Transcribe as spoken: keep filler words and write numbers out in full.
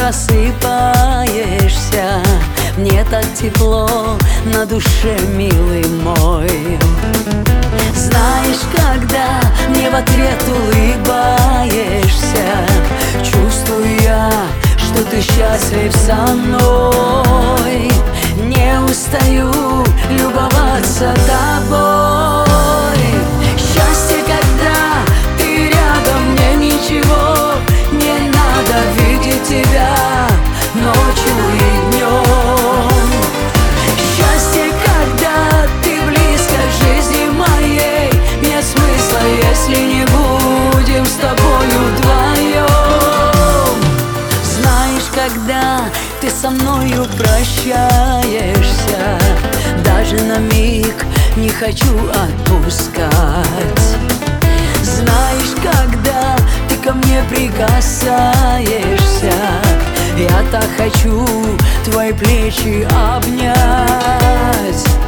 просыпаешься, мне так тепло на душе, милый мой. Знаешь, когда мне в ответ улыбаешься, чувствую я, что ты счастлив со мной. Не устаю любоваться тобой. Счастье, когда ты рядом, мне ничего не надо, видеть тебя ночью и днем. Счастье, когда ты близко к жизни моей, нет смысла, если не будем с тобою вдвоем. Знаешь, когда ты со мною прощаешься, даже на миг не хочу отпускать. Знаешь, когда ты ко мне прикасаешься, я так хочу твои плечи обнять.